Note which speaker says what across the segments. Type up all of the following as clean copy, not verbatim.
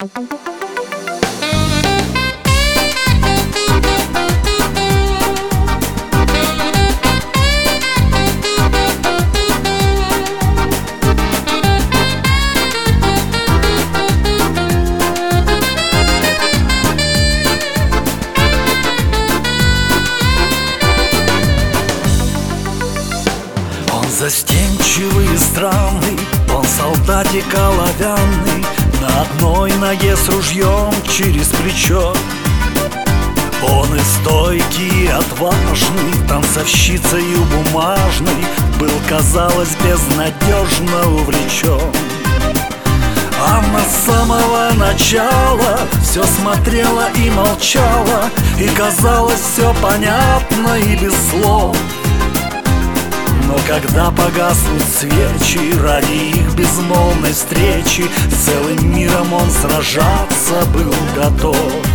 Speaker 1: Застенчивый и странный, он солдатик оловянный, на одной ноге с ружьем через плечо. Он и стойкий, и отважный, танцовщицею бумажной был, казалось, безнадежно увлечен. Анна с самого начала все смотрела и молчала, и казалось все понятно и без слов. Но когда погаснут свечи, ради их безмолвной встречи с целым миром он сражаться был готов.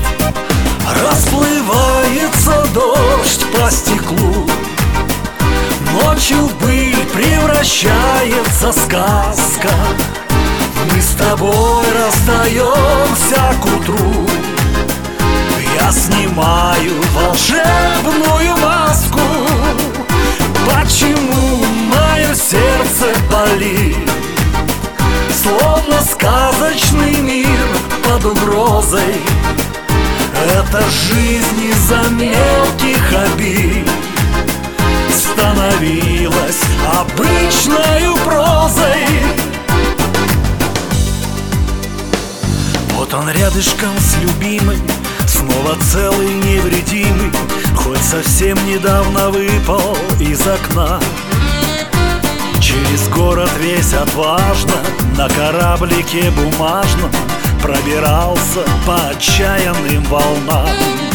Speaker 1: Расплывается дождь по стеклу, ночью в быль превращается сказка. Мы с тобой расстаемся к утру, я снимаю волшебную маску. Почему мое сердце болит, словно сказочный мир под угрозой? Эта жизнь из-за мелких обид становилась обычною прозой. Вот он рядышком с любимой, снова целый невредимый, хоть совсем недавно выпал из окна. Через город весь отважно на кораблике бумажном пробирался по отчаянным волнам.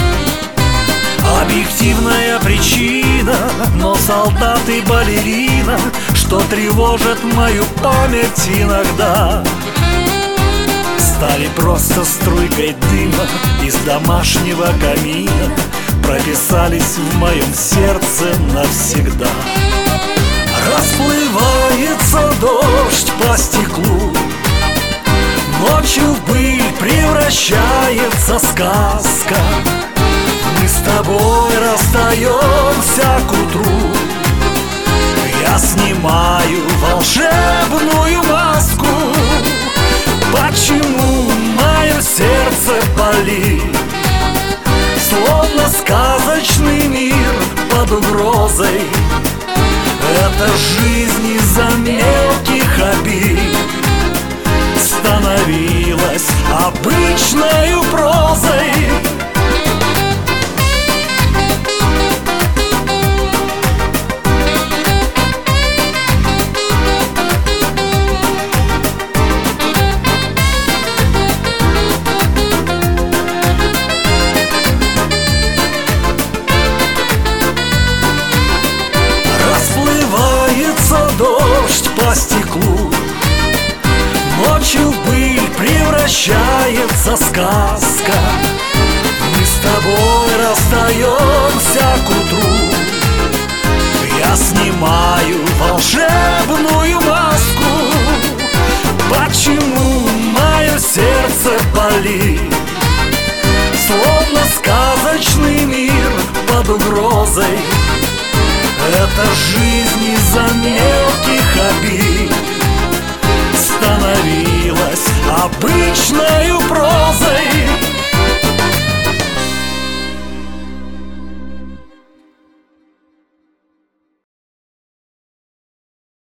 Speaker 1: Объективная причина, но солдат и балерина, что тревожит мою память иногда, стали просто струйкой дыма из домашнего камина, прописались в моем сердце навсегда. Расплывается дождь по стеклу, ночью в быль превращается сказка. Мы с тобой расстаемся к утру, я снимаю волшебную маску. Почему мое сердце болит, словно сказочный мир под угрозой? Эта жизнь из-за мелких обид становилась обычною прозой. Дождь по стеклу, ночью в быль превращается сказка. Мы с тобой расстаемся к утру, я снимаю волшебную маску. Почему мое сердце болит, словно сказочный мир под угрозой? Эта жизнь из-за мелких обид становилась обычною